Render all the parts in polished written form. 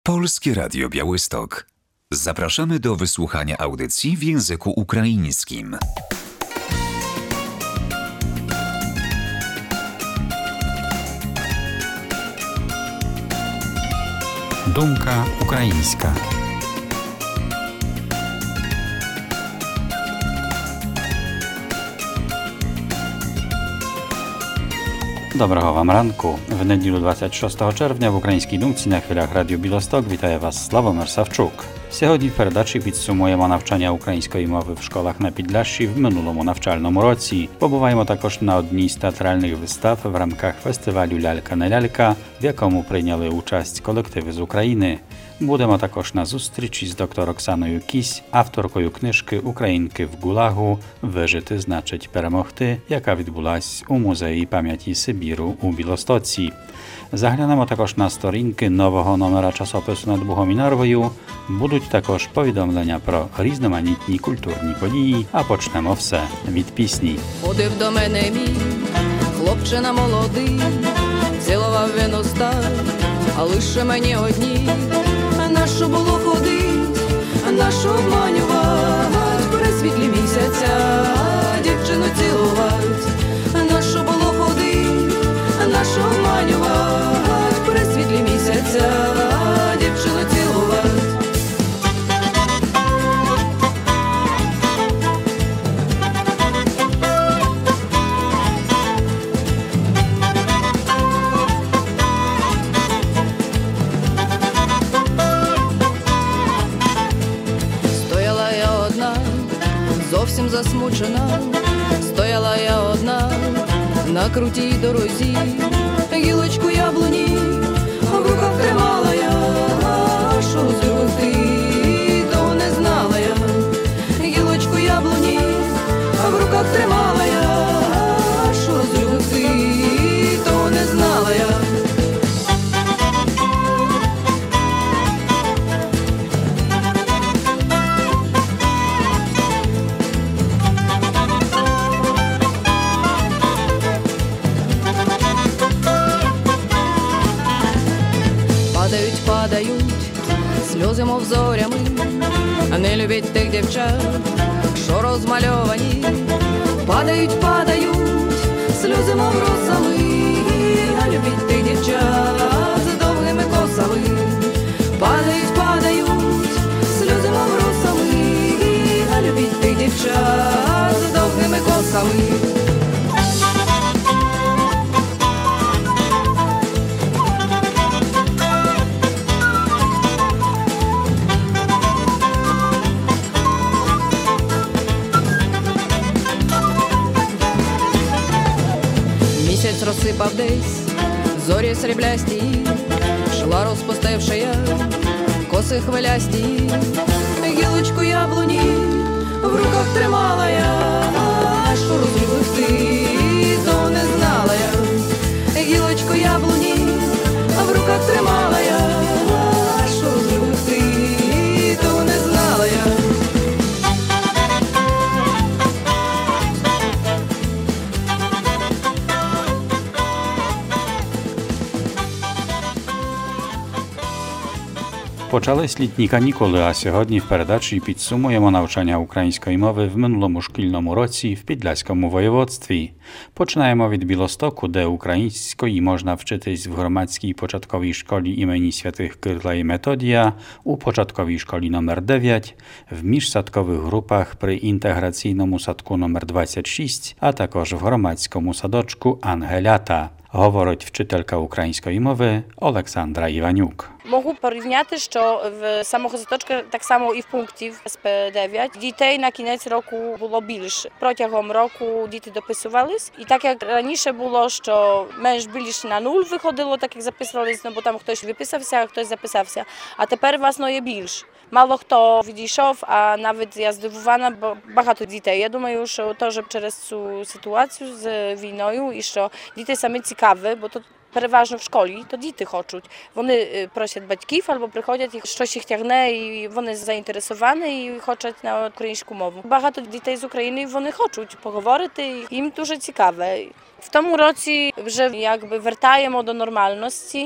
Polskie Radio Białystok. Zapraszamy do wysłuchania audycji w języku ukraińskim. Думка українська. Доброго вам ранку. В неділю 26 червня в українській думці на хвилях Радіо Білосток вітає вас Славомир Савчук. Сьогодні в передачі підсумуємо навчання української мови в школах на Підляшші в минулому навчальному році. Побуваємо також на одній з театральних вистав в рамках фестивалю «Лялька не лялька», в якому прийняли участь колективи з України. Будемо також на зустрічі з доктор Оксаною Кісь, авторкою книжки «Українки в Гулагу. Вижити значить перемогти», яка відбулась у Музеї пам'яті Сибіру у Білостоці. Заглянемо також на сторінки нового номера часопису «Над Богом і Нарвою». Будуть також повідомлення про різноманітні культурні події, а почнемо все від пісні. Ходив до мене мій хлопчина молодий, цілував він уста, а лише мені одній. Нащо було ходить, нащо обманювать, при світлі місяця дівчину цілувать. Нащо було ходить, нащо обманювать, при світлі місяця дівчину цілувать. Зовсім засмучена, стояла я одна на крутій дорозі, гілочку яблуні в руках тримала я, що зробити, то не знала я. Гілочку яблуні в руках тримала я, що зробити, то не знала я. Падають сльози, мов зорями, а не любить тих дівчат, що розмальовані. Падають сльози, мов росами, а любить тих дівчат з довгими косами. Падають сльози, мов росами, а любить тих дівчат з довгими косами. Розсипав десь зорі сріблясті, шла розпустивши я коси хвилясті. Гілочку яблуні в руках тримала я, що розлюбити, то не знала я. Гілочку яблуні в руках тримала я, що розлюбити, то не знала я. Почались літні канікули, а сьогодні в передачі підсумуємо навчання української мови в минулому шкільному році в Підляському воєводстві. Починаємо від Білостоку, де української можна вчитись в громадській початковій школі імені Святих Кирила і Методія, у початковій школі номер 9, в міжсадкових групах при інтеграційному садку номер 26, а також в громадському садочку Ангелята. Говорить вчителька української мови Олександра Іванюк. Можу порівняти, що в самого садочка, так само і в пункті в СП9, дітей на кінець року було більше. Протягом року діти дописувались. І так як раніше було, що менш більше на 0 виходило, так як записувались, бо там хтось виписався, а хтось записався. А тепер вас є більше. Мало хто відійшов, а навіть я здивована, бо багато дітей. Я думаю, що теж через цю ситуацію з війною і що діти самі цікаві, бо то переважно в школі, то діти хочуть. Вони просять батьків або приходять, і щось їх тягне, і вони заінтересовані і хочуть на українську мову. Багато дітей з України, вони хочуть поговорити, їм дуже цікаве. В тому році вже якби вертаємо до нормальності,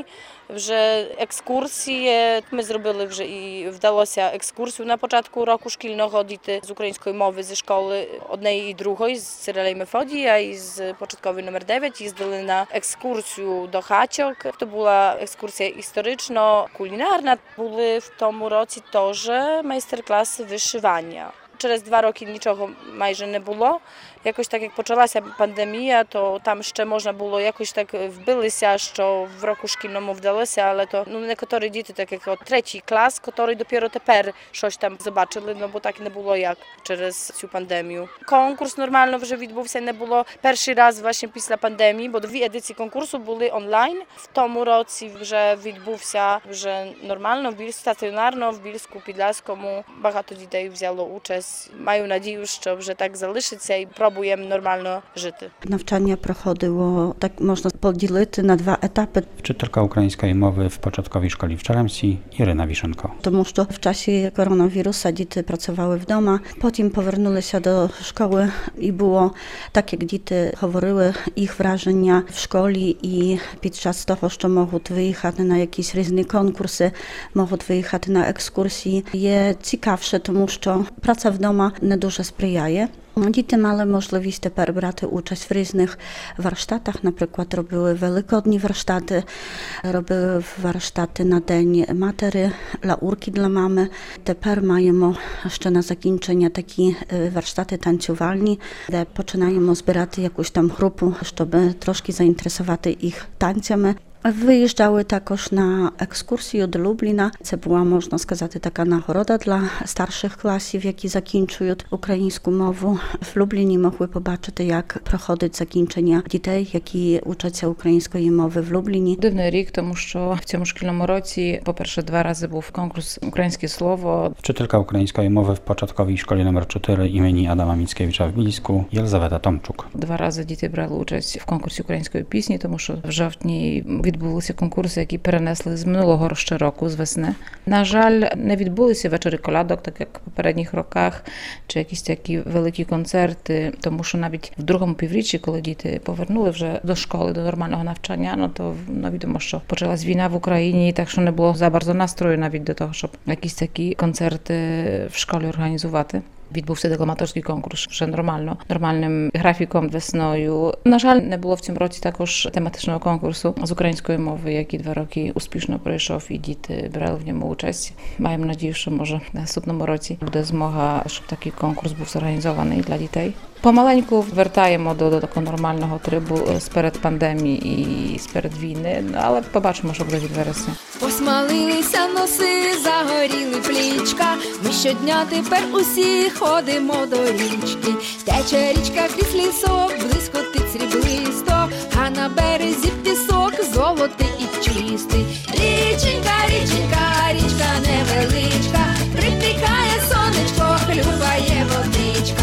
Вже екскурсії ми зробили вже і вдалося екскурсію на початку року шкільного діти з української мови зі школи однієї і другої, з Цирила і Мефодія і з початкової номер 9 їздили на екскурсію до Хачок. Це була екскурсія історично-кулінарна. Були в тому році теж майстер-класи вишивання. Через 2 роки нічого майже не було. Якось так, як почалася пандемія, то там ще можна було якось так вбилися, що в року шкільному вдалося, але то некоторі діти, так як 3-й клас, які dopiero тепер щось там побачили, бо так не було як через цю пандемію. Конкурс нормально вже відбувся, не було перший раз власне після пандемії, бо 2 едиції конкурсу були онлайн. В тому році вже відбувся вже нормально, стаціонарно в Більську-Підляському. Багато дітей взяло участь. Маю надію, що вже так залишиться і пробуємо нормально жити. Навчання проходило, так можна поділити на 2 етапи. Вчителька української мови в початковій школі в Черемсі Ірина Вішенко. Тому що в часі коронавіруса діти працювали вдома, потім повернулися до школи і було так, як діти говорили, їх враження в школі і під час того, що можуть виїхати на якісь різні конкурси, можуть виїхати на екскурсії, є цікавше, тому що праця вдома не дуже сприяє. Діти мали можливість тепер брати участь в різних warsztatach, наприклад, робили великодні warsztaty, робили warsztaty на День Матері, laurki dla mamy. Тепер маємо ще на закінчення такі warsztaty танцювальні, де починаємо збирати якусь там групу, щоб трошки заінтересувати їх танцями. Виїжджали також на екскурсію до Любліна. Це була, можна сказати, така нагорода для старших класів, які закінчують українську мову. В Любліні могли побачити, як проходить закінчення дітей, які учаться української мови в Любліні. Дивний рік, тому що в цьому шкільному році, по-перше, 2 рази був конкурс «Українське слово». Wczytelka ukraińskiej mowy w początkowej szkole nr 4 imieni Adama Mickiewicza w Bielsku Єлизавета Томчук. 2 рази діти брали участь в конкурсі української пісні, тому що в жовтні відбулися конкурси, які перенесли з минулого ще року, з весни. На жаль, не відбулися вечори колядок, так як в попередніх роках, чи якісь такі великі концерти, тому що навіть в другому півріччі, коли діти повернули вже до школи, до нормального навчання, то відомо, що почалась війна в Україні, так що не було забарзо настрою навіть до того, щоб якісь такі концерти в школі організувати. Відбувся декламаторський конкурс вже нормальним графіком весною. На жаль, не було в цьому році також тематичного конкурсу з української мови, який 2 роки успішно пройшов і діти брали в ньому участь. Маємо надію, що може в наступному році буде змога, щоб такий конкурс був зорганізований для дітей. Помаленьку вертаємо до такого нормального трибу сперед пандемії і сперед війни, але побачимо, що буде від вересня. Посмалилися носи, загоріли плічка. Ми щодня тепер усі ходимо до річки. Тече річка крізь лісок, блискотить сріблисто, а на березі пісок золотий і чистий. Річенька, річенька, річка невеличка, припікає сонечко, хлюпає водичка.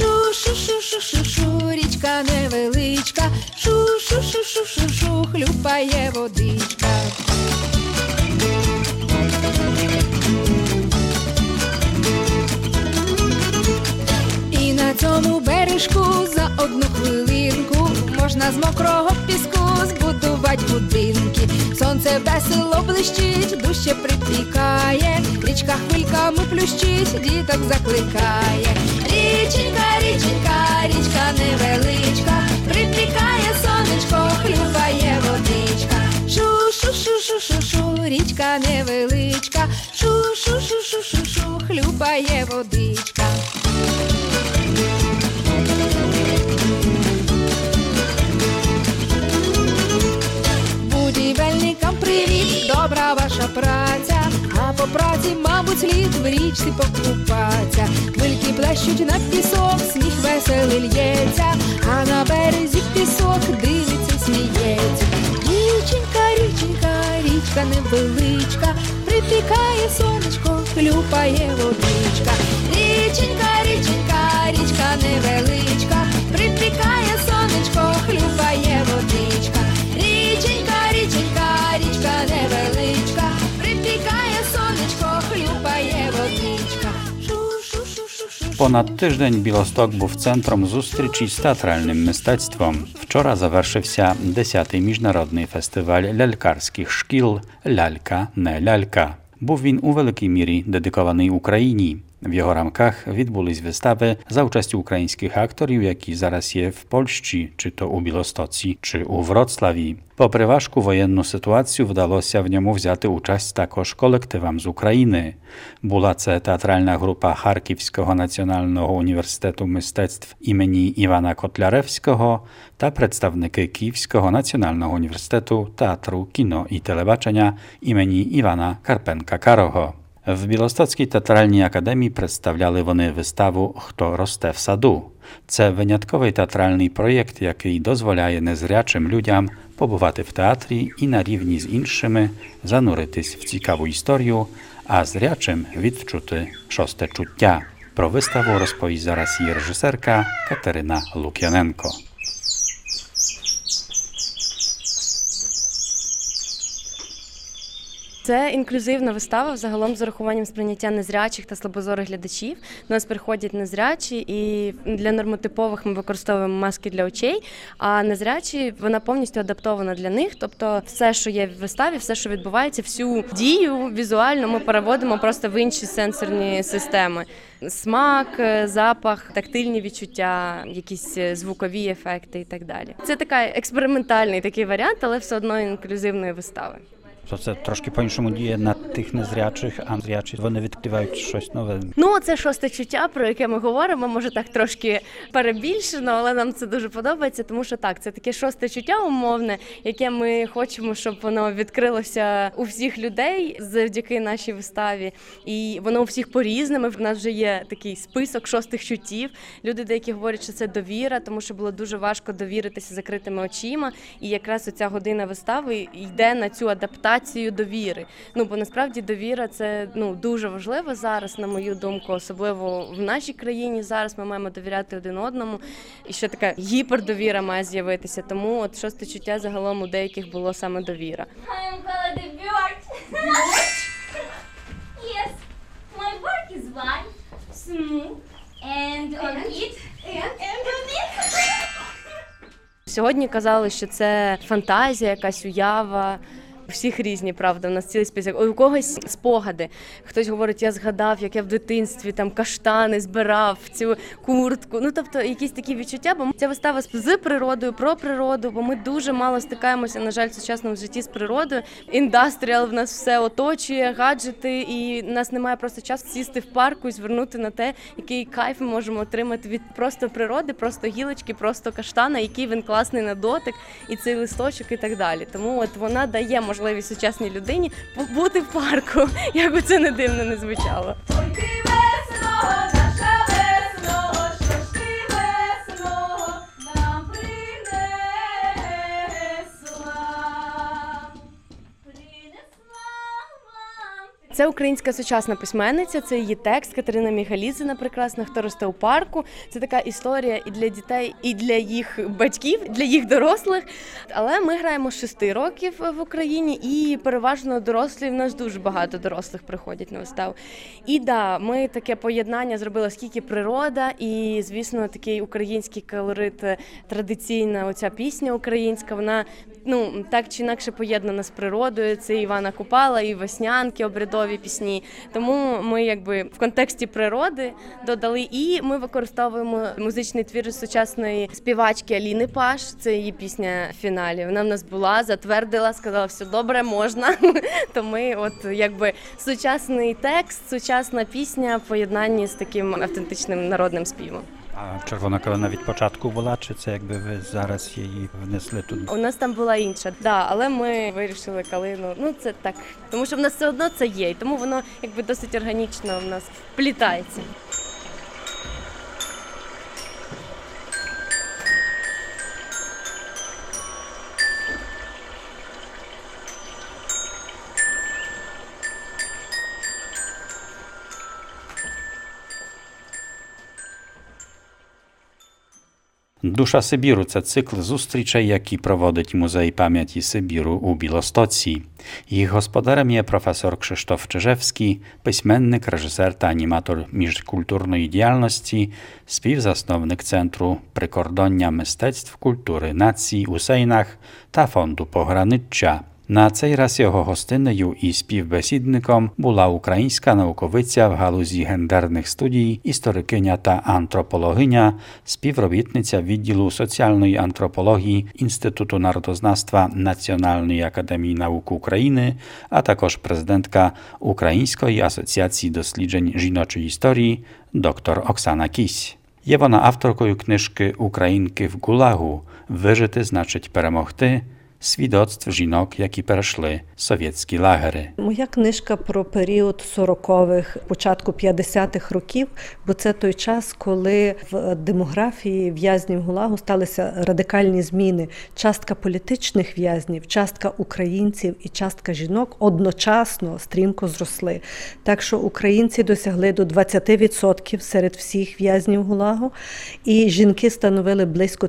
Шу-шу-шу-шу-шу, річка невеличка, шу-шу-шу-шу-шу, хлюпає водичка. І на цьому бережку за одну хвилинку можна з мокрого піску збудувати будинки. Сонце весело блищить, дужче припікає, річка хвильками плющить, діток закликає. Річенька, річенька, річка невеличка, припікає сонечко, хлюпає водичка. Шу-шу-шу-шу-шу, річка невеличка, шу-шу-шу-шу-шу, хлюпає водичка. Будівельникам привіт, добра ваша праця, а по праці, мабуть, слід в річці покупатися. Хвильки плещуть на пісок, сніг веселий лється, а на березі пісок дивиться, сміється. Річенька, річенька, річка невеличка, припікає сонечко, хлюпає водичка. Річенька, річенька, річка невеличка, припікає сонечко, хлюпає водичка. Річенька, річенька, річка невеличка, припікає сонечко, хлюпає водичка. Шу-шу-шу-шу-шу. понад тиждень Білосток був центром зустрічі з театральним мистецтвом. Вчора завершився 10-й міжнародний фестиваль лялькарських шкіл «Лялька, не лялька». Був він у великій мірі дедикований Україні. В його рамках відбулись вистави за участю українських акторів, які зараз є в Польщі, чи то у Білостоці, чи у Вроцлаві. Попри важку воєнну ситуацію, вдалося в ньому взяти участь також колективам з України. Була це театральна група Харківського національного університету мистецтв імені Івана Котляревського та представники Київського національного університету театру, кіно і телебачення імені Івана Карпенка-Карого. В Білостоцькій театральній академії представляли вони виставу «Хто росте в саду». Це винятковий театральний проєкт, який дозволяє незрячим людям побувати в театрі і на рівні з іншими зануритись в цікаву історію, а зрячим відчути шосте чуття. Про виставу розповість зараз її режисерка Катерина Лук'яненко. Це інклюзивна вистава, взагалом з урахуванням сприйняття незрячих та слабозорих глядачів. До нас приходять незрячі, і для нормотипових ми використовуємо маски для очей, а незрячі, вона повністю адаптована для них. Тобто все, що є в виставі, все, що відбувається, всю дію візуально ми переводимо просто в інші сенсорні системи. Смак, запах, тактильні відчуття, якісь звукові ефекти і так далі. Це такий експериментальний такий варіант, але все одно інклюзивної вистави. То це трошки по-іншому діє на тих незрячих, а незрячі вони відкривають щось нове. Ну, це шосте чуття, про яке ми говоримо, може так трошки перебільшено, але нам це дуже подобається, тому що так, це таке шосте чуття умовне, яке ми хочемо, щоб воно відкрилося у всіх людей завдяки нашій виставі. І воно у всіх по-різному. В нас вже є такий список шостих чуттів. Люди деякі говорять, що це довіра, тому що було дуже важко довіритися закритими очима. І якраз оця година вистави йде на цю адаптацію довіри. Бо насправді довіра – це дуже важливо зараз, на мою думку, особливо в нашій країні зараз ми маємо довіряти один одному. І ще така гіпердовіра має з'явитися. Тому от шосте чуття загалом у деяких було саме довіра. I'm gonna the bird. Yes, my work is white, smooth, and on it, and on it. Сьогодні казали, що це фантазія, якась уява. У всіх різні, правда, у нас цілий список. У когось спогади. Хтось говорить, я згадав, як я в дитинстві там каштани збирав, цю куртку. Тобто якісь такі відчуття, бо ця вистава з природою, про природу, бо ми дуже мало стикаємося, на жаль, в сучасному житті з природою. Індастріал в нас все оточує, гаджети, і в нас немає просто часу сісти в парку і звернути на те, який кайф ми можемо отримати від просто природи, просто гілочки, просто каштана, який він класний на дотик, і цей листочок і так далі. Тому от вона дає можливість сучасній людині побути в парку, як би це не дивно не звучало. Ой, ти весело, наша весело, що ж ти весело нам принесла. Це українська сучасна письменниця, це її текст Катерина Мігалідзіна прекрасна «Хто росте у парку». Це така історія і для дітей, і для їх батьків, для їх дорослих. Але ми граємо з 6 років в Україні і переважно дорослі, в нас дуже багато дорослих приходять на виставу. І да, ми таке поєднання зробили, скільки природа і, звісно, такий український колорит, традиційна оця пісня українська, вона так чи інакше поєднана з природою. Це Івана Купала, і веснянки, обрядові пісні. Тому ми в контексті природи додали, і ми використовуємо музичний твір сучасної співачки Аліни Паш. Це її пісня в фіналі. Вона в нас була, затвердила, сказала, все добре, можна. То ми сучасний текст, сучасна пісня в поєднанні з таким автентичним народним співом. А червона калина від початку була, чи це ви зараз її внесли тут? У нас там була інша, але ми вирішили калину. Це так, тому що в нас все одно це є, і тому воно досить органічно в нас вплітається. Душа Сибіру – це цикл зустрічей, які проводить Музей пам'яті Сибіру у Білостоці. Їх господарем є професор Krzysztof Czyżewski, письменник, режисер та аніматор міжкультурної діяльності, співзасновник Центру прикордоння мистецтв культури націй у Сейнах та Фонду Пограниччя. На цей раз його гостинею і співбесідником була українська науковиця в галузі гендерних студій, історикиня та антропологиня, співробітниця відділу соціальної антропології Інституту народознавства Національної академії наук України, а також президентка Української асоціації досліджень жіночої історії доктор Оксана Кісь. Є вона авторкою книжки «Українки в Гулагу. Вижити значить перемогти» свідоцтв жінок, які перейшли совєтські лагери. Моя книжка про період 40-х, початку 50-х років, бо це той час, коли в демографії в'язнів ГУЛАГу сталися радикальні зміни. Частка політичних в'язнів, частка українців і частка жінок одночасно стрімко зросли. Так що українці досягли до 20% серед всіх в'язнів ГУЛАГу, і жінки становили близько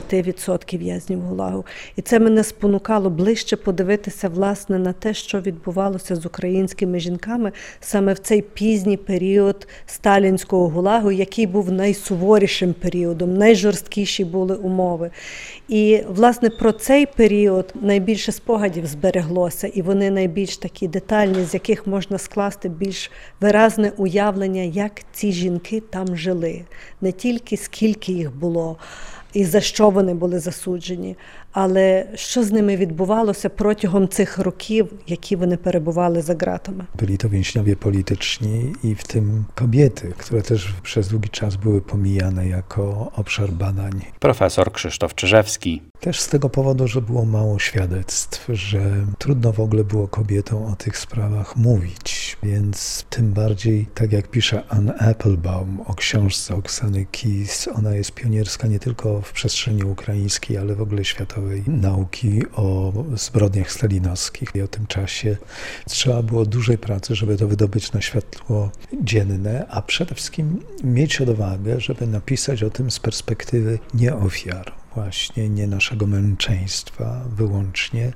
30% в'язнів ГУЛАГу. І це мене спонукало ближче подивитися, власне, на те, що відбувалося з українськими жінками саме в цей пізній період сталінського ГУЛАГу, який був найсуворішим періодом, найжорсткіші були умови. І, власне, про цей період найбільше спогадів збереглося, і вони найбільш такі детальні, з яких можна скласти більш виразне уявлення, як ці жінки там жили. Не тільки скільки їх було, і за що вони були засуджені, ale що з nimi відбувалося протягом цих років, які вони перебували за ґратами. Byli to więźniowie polityczni i w tym kobiety, które też przez długi czas były pomijane jako obszar badań. Profesor Krzysztof Czyżewski. Też z tego powodu, że było mało świadectw, że trudno w ogóle było kobietom o tych sprawach mówić, więc tym bardziej, tak jak pisze Ann Applebaum o książce Oksany Kis, ona jest pionierska nie tylko w przestrzeni ukraińskiej, ale w ogóle światowej nauki o zbrodniach stalinowskich i o tym czasie. Trzeba było dużej pracy, żeby to wydobyć na światło dzienne, a przede wszystkim mieć odwagę, żeby napisać o tym z perspektywy nie ofiar, właśnie nie naszego męczeństwa wyłącznie,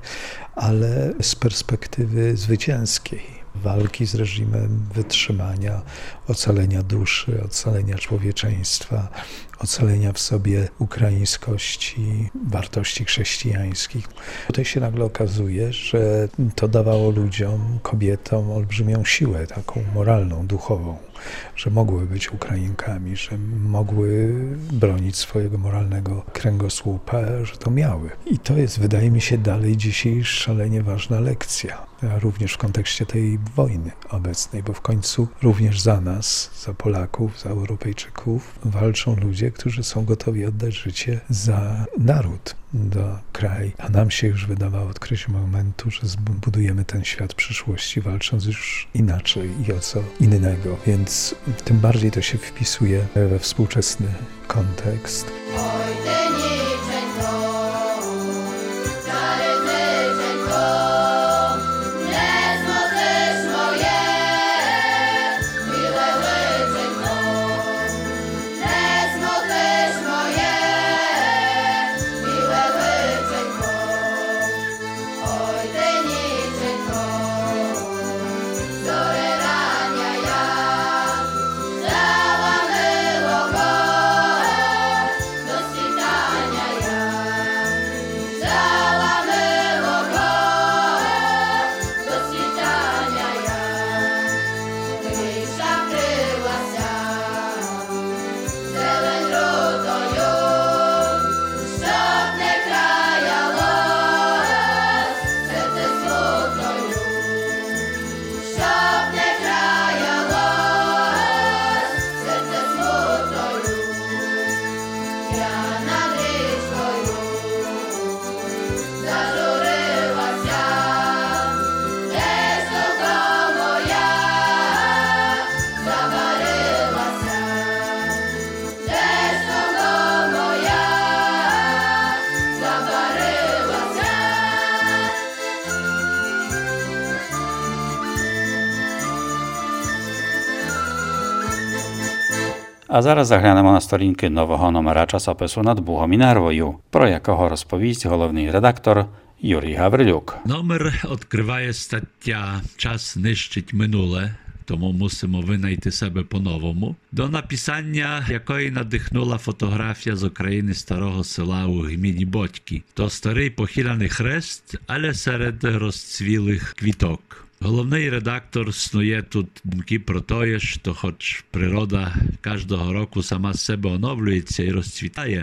ale z perspektywy zwycięskiej. Walki z reżimem, wytrzymania, ocalenia duszy, ocalenia człowieczeństwa, ocalenia w sobie ukraińskości, wartości chrześcijańskich. Tutaj się nagle okazuje, że to dawało ludziom, kobietom olbrzymią siłę, taką moralną, duchową, że mogły być Ukrainkami, że mogły bronić swojego moralnego kręgosłupa, że to miały. I to jest, wydaje mi się, dalej dzisiaj szalenie ważna lekcja. Również w kontekście tej wojny obecnej, bo w końcu również za nas, za Polaków, za Europejczyków walczą ludzie, którzy są gotowi oddać życie za naród, za kraj. A nam się już wydawało od któregoś momentu, że zbudujemy ten świat przyszłości, walcząc już inaczej i o co innego. Więc tym bardziej to się wpisuje we współczesny kontekst. А зараз заглянемо на сторінки нового номера часопису «Над Бугом і Нервою», про якого розповість головний редактор Юрій Гаврилюк. Номер відкриває стаття «Час нищить минуле», тому мусимо винайти себе по-новому, до написання якої надихнула фотографія з України старого села у гміні Бодьки. То старий похиляний хрест, але серед розцвілих квіток. Головний редактор снує тут думки про те, що хоч природа кожного року сама з себе оновлюється і розцвітає,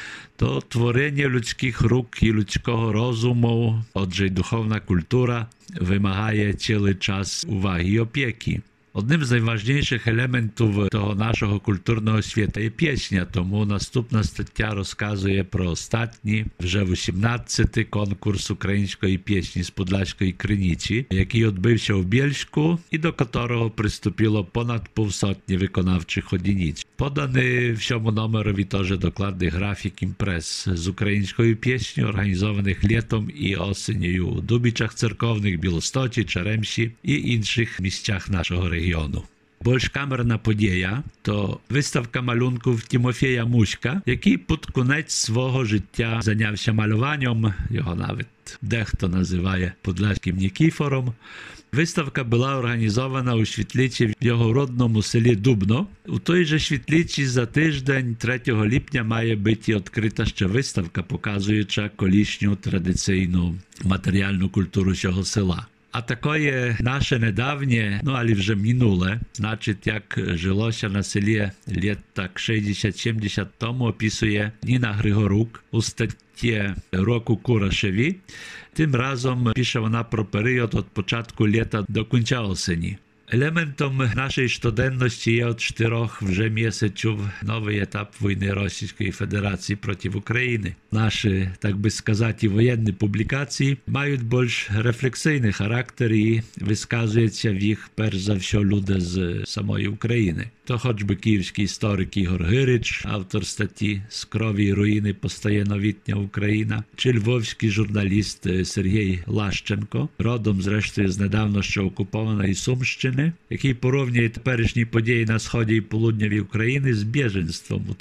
то творення людських рук і людського розуму, отже й духовна культура, вимагає цілий час уваги і опіки. Одним з найважніших елементів того нашого культурного світу є пісня, тому наступна стаття розказує про останній, вже 18-й конкурс української пісні з Подляської Криниці, який відбився в Бєльську і до якого приступило понад півсотні виконавчих одиниць. Поданий в цьому номерові теж докладний графік імпрез з українською піснею, організованих літом і осенью у Дубичах церковних, Білостоці, Черемші і інших місцях нашого регіону. Більш камерна подія – то виставка малюнків Тимофія Муська, який під кінець свого життя зайнявся малюванням, його навіть дехто називає Подляським Нікіфором. Виставка була організована у Світличі в його родному селі Дубно. У той же Світличі за тиждень, 3 липня, має бути відкрита ще виставка, показуюча колишню традиційну матеріальну культуру цього села. А такое наше недавнє, але вже минуле, значить, як жилося на селі літ так 60-70 тому, описує Ніна Григорук у статті «Року Курашеві». Тим разом пише вона про період від початку літа до кінця осені. Елементом нашої щоденності є від 4 вже місяців новий етап війни Російської Федерації проти України. Наші, так би сказати, воєнні публікації мають більш рефлексійний характер і висказуються в їх, перш за все, люди з самої України. То хоч би київський історик Ігор Гирич, автор статті «З крові і руїни постає новітня Україна», чи львовський журналіст Сергій Лащенко, родом, зрештою, з недавно ще окупованої Сумщини, який порівнює теперішні події на сході і полудневі України з біженством у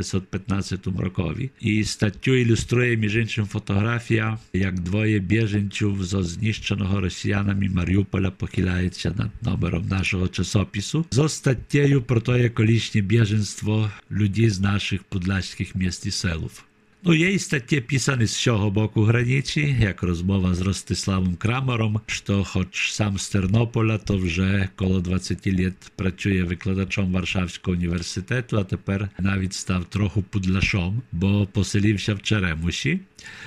1915 році. І статтю ілюструє, між іншим, фотографія, як двоє біженців зо знищеного росіянами Маріуполя похиляються над номером нашого часопису. Зо статтєю про те колишнє біженство людей з наших подляських міст і селів. Є і статті писані з цього боку границі, як розмова з Ростиславом Крамером, що хоч сам з Тернополя, то вже коло 20 років працює викладачом Варшавського університету, а тепер навіть став трохи подляшом, бо поселився в Черемуші.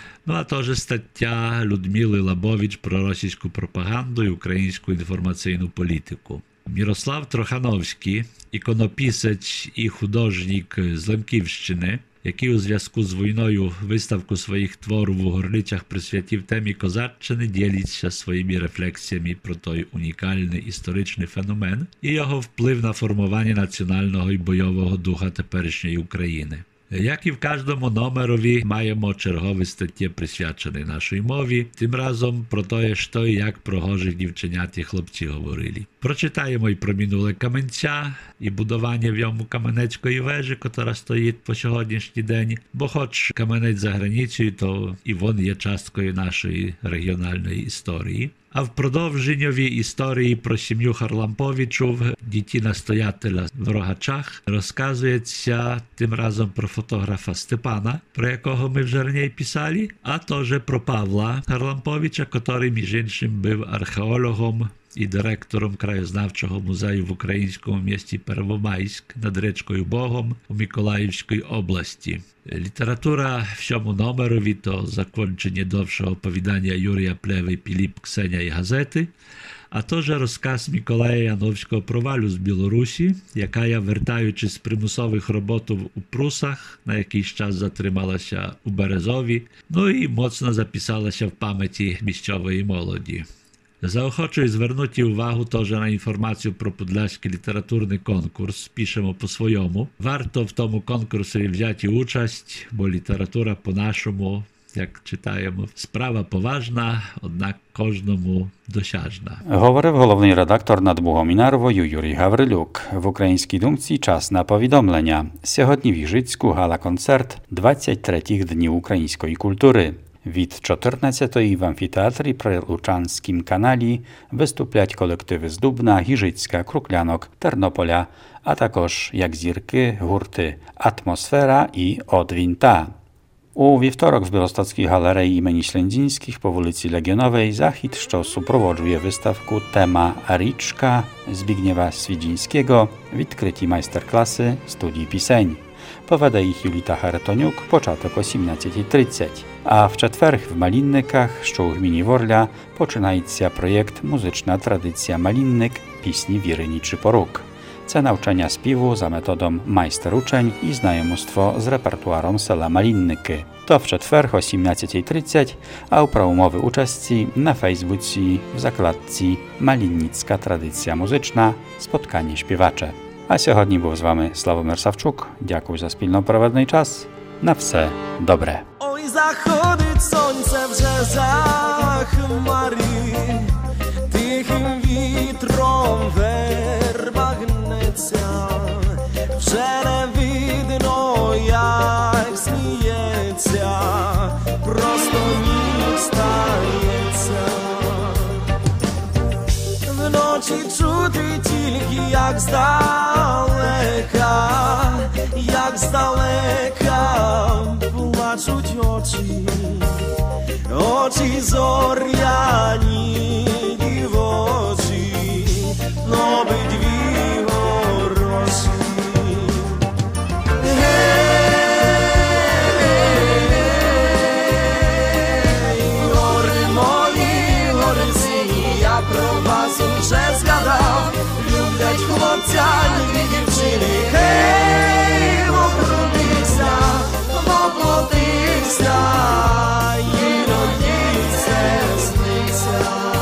А теж стаття Людмили Лабович про російську пропаганду і українську інформаційну політику. Мірослав Трохановський, іконописець і художник з Лемківщини, який у зв'язку з війною виставку своїх творів у Горличах присвятив темі козаччини, ділиться своїми рефлексіями про той унікальний історичний феномен і його вплив на формування національного і бойового духа теперішньої України. Як і в кожному номерові, маємо чергові статті, присвячені нашій мові, тим разом про те, що і як про гожих дівченят і хлопці говорили. Прочитаємо і про минуле Каменця, і будування в ньому Каменецької вежі, яка стоїть по сьогоднішній день, бо хоч Каменець за границею, то і він є часткою нашої регіональної історії. А в продовженню історії про сім'ю Харламповичів, діті-настоятеля в Рогачах, розказується тим разом про фотографа Степана, про якого ми вже раніше писали, а теж про Павла Харламповича, який, між іншим, був археологом і директором краєзнавчого музею в українському місті Первомайськ над річкою Богом у Миколаївській області. Література в цьому номерові то закінчення довшого оповідання Юрія Плеви «Піліп, Ксеня і газети», а теж розказ Миколая Яновського про Валю з Білорусі, яка, вертаючись з примусових робот у Прусах, на якийсь час затрималася у Березові, і моцно записалася в пам'яті місцевої молоді. Заохочую звернути увагу теж на інформацію про Подляський літературний конкурс, пишемо по-своєму. Варто в тому конкурсі взяти участь, бо література по-нашому, як читаємо, справа поважна, однак кожному досяжна. Говорив головний редактор над Бугомінарвою Юрій Гаврилюк. В Українській думці час на повідомлення. Сьогодні в Іжицьку гала-концерт 23-х Днів української культури. Від 14-ї в амфітеатрі при Лучанськім каналі виступлять колективи з Дубна, Гіжицька, Круклянок, Тернополя, а також, як зірки, гурти «Атмосфера» і «Odwinta». У вівторок в Білостоцькій галереї імені Ślędzińskich по вулиці Legionowej захід, що супроводжує виставку «Тема Річка» Збігнєва Свідзінського, відкриті майстер-класи студії пісень. Поведе їх Юліта Харитонюк, початок 18:30. А в четвер в Малінниках, що у гміні Ворля, починається проєкт «Музична традиція Малінник. Пісні Віри Чіпорук». Це навчання співу за методом майстер-учень і знайомство з репертуаром sela Малінники. To w четвер o 18:30, a про умови участі на Фейсбуці в закладці «Малінницька традиція музична. Spotkanie śpiewacze». А сьогодні був з вами Славомир Савчук. Дякую за спільно проведений час. На все добре. Ой, заходить сонце вже за хмари, тихим вітром верба гнеться, вже не видно, як сміється, просто ніч стається. Вночі чути тільки, як здалека плачуть очі, очі зоряні дівочі, обидві хороші. Гори мої, гори сині, я про вас уже згадав, люблять хлопця і дівчини. Гей, окрутився, воплотився, іноді це сниться.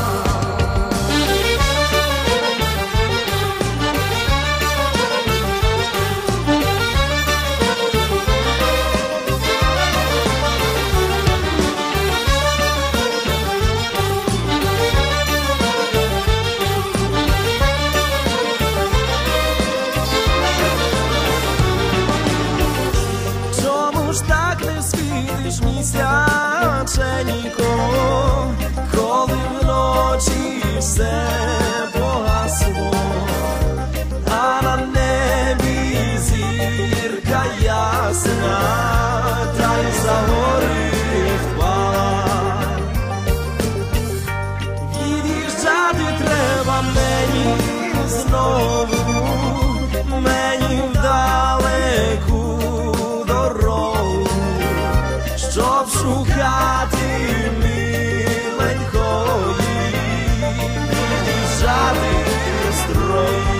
Чому ж так не світиш місяченько, коли вночі все погасло, а на небі зірка ясна, та й за гори впала. Від'їжджати треба мені знову, мені вдалеку дорогу, щоб шукати миленької, від'їжджати строю.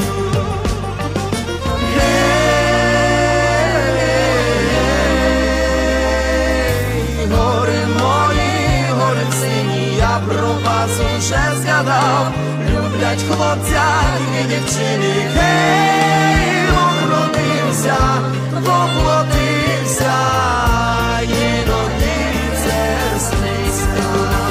Гей, гори мої, гори сині, я про вас уже згадав, люблять хлопця і дівчини. Гей, окрутився, воплотився, іноді це сниться.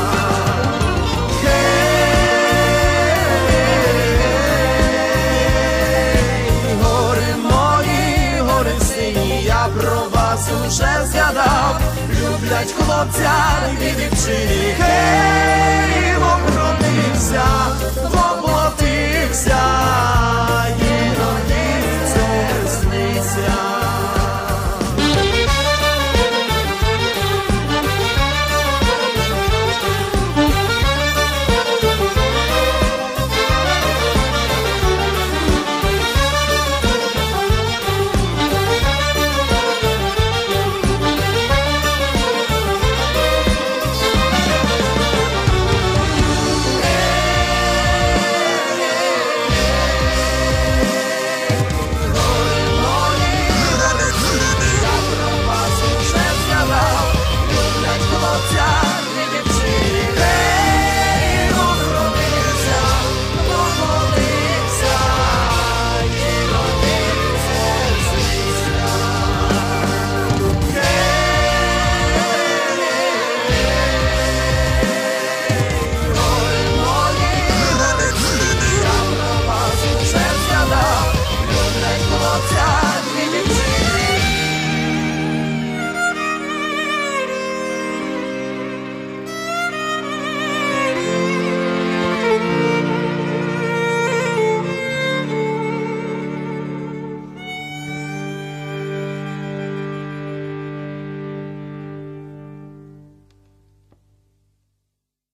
Гей, гори мої, гори сині, я про вас уже згадав, люблять хлопця і дівчини. Гей,